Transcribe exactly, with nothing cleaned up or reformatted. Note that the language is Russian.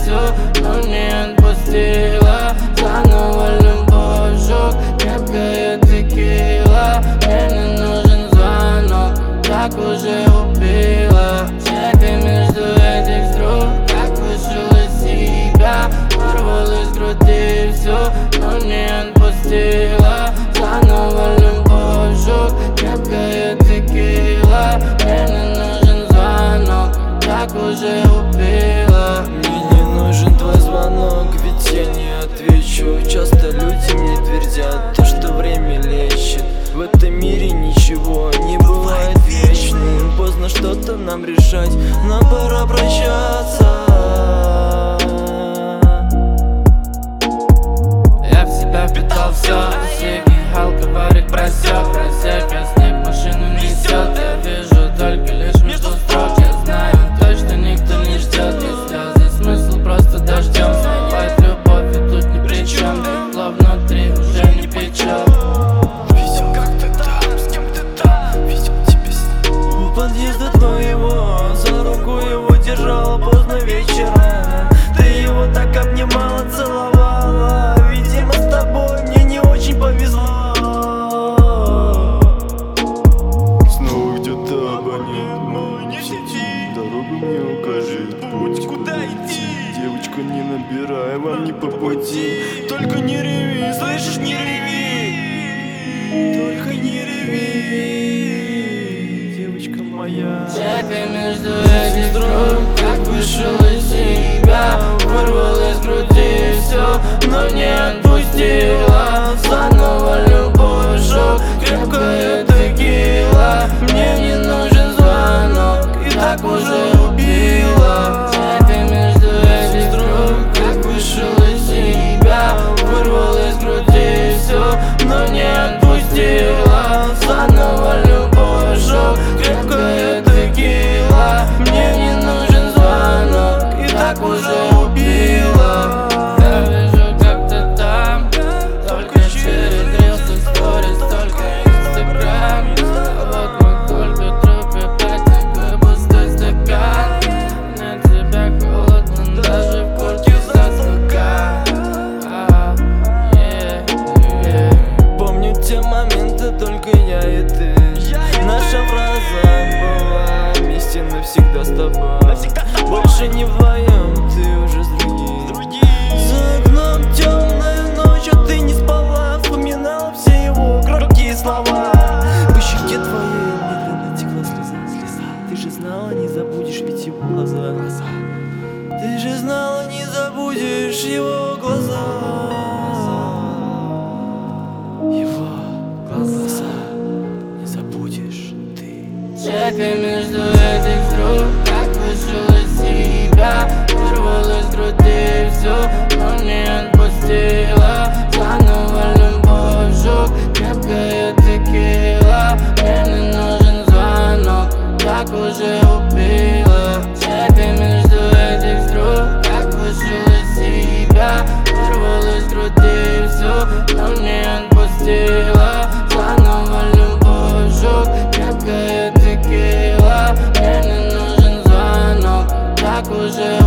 все, но не отпустила. Заново любовь, жёг, крепкая текила. Мне не нужен звонок, так уже убила. Чекай между этих строк, как вышел из себя. Вырвал из груди все, но не отпустила. Заново любовь, жёг, крепкая текила. Мне не нужен звонок, так уже убила. Мне не нужен твой звонок, ведь я не отвечу. Часто люди мне твердят то, что время лечит. В этом мире ничего не бывает вечным. Поздно что-то нам решать, нам пора прощаться. Я в себя впитал все, съехал, говорит, просек, просек, а снег машину несет. Я вижу только лишь между строк. Я знаю точно, никто не ждет. И слезы, смысл просто дождем. Смывает любовь, и тут ни при чем. Тепло внутри уже не печет. Видел, как ты там, с кем ты там, видел тебя с ним. У подъезда твоего, за руку его держала поздно вечером. Ты его так обнимала, целовала. Видимо, с тобой мне не очень повезло. Снова где-то абонент мой не в сети. Дорогу мне укажет путь, куда идти. Девочка, не набирай, вам не по пути. Только не реви, слышишь, не реви. Только не реви, девочка моя. Чекай между этих строк, как вышел из себя. Вырвал из груди все, но не отпустила. Заново любовь, жёг, крепкая текила. Мне не нужен звонок, и так уже убила. Чекай между этих строк, как вышел из себя. Вырвал из груди все, но не отпустила. Заново любовь, жёг, крепкая текила. Мне не нужен звонок, и так уже убила. Я вижу, как ты там, только через рилсы, сторис, только инстаграм. А вот мой только труп, опять такой пустой стакан. На тебя холодно, даже в куртке засука. Помню те моменты, только я и ты. Наша фраза была вместе навсегда с тобой. Больше не вдвоем, ты уже с другим. За окном темная ночь, а ты не спала. Вспоминала все его громкие слова. По щеке твоей медленно текла слеза, слеза. Ты же знала, не забудешь ведь его глаза. Ты же знала, не забудешь его глаза. Его глаза не забудешь ты. Чекай между этих строк, как вышел из себя. Вырвал из груди все, но не отпустила. Заново любовь, жёг, крепкая текила. Мне не нужен звонок, так уже убила. Чекай между этих строк, как вышел из себя. Вырвал из груди все, но не отпустила. Заново любовь, жёг, крепкая текила. Мне не нужен звонок, так уже